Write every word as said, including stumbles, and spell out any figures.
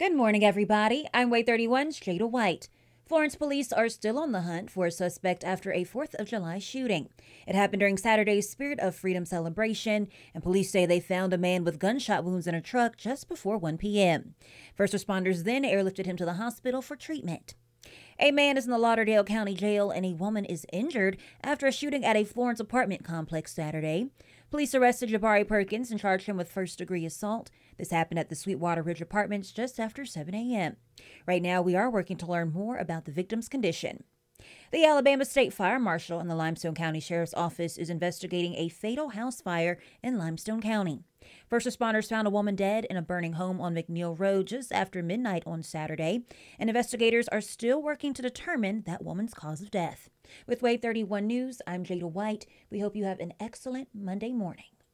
Good morning, everybody. I'm Way thirty-one's Jada White. Florence police are still on the hunt for a suspect after a fourth of July shooting. It happened during Saturday's Spirit of Freedom celebration, and police say they found a man with gunshot wounds in a truck just before one p.m. First responders then airlifted him to the hospital for treatment. A man is in the Lauderdale County Jail and a woman is injured after a shooting at a Florence apartment complex Saturday. Police arrested Jabari Perkins and charged him with first-degree assault. This happened at the Sweetwater Ridge Apartments just after seven a.m. Right now, we are working to learn more about the victim's condition. The Alabama State Fire Marshal and the Limestone County Sheriff's Office is investigating a fatal house fire in Limestone County. First responders found a woman dead in a burning home on McNeil Road just after midnight on Saturday, and investigators are still working to determine that woman's cause of death. With Wave thirty-one News, I'm Jada White. We hope you have an excellent Monday morning.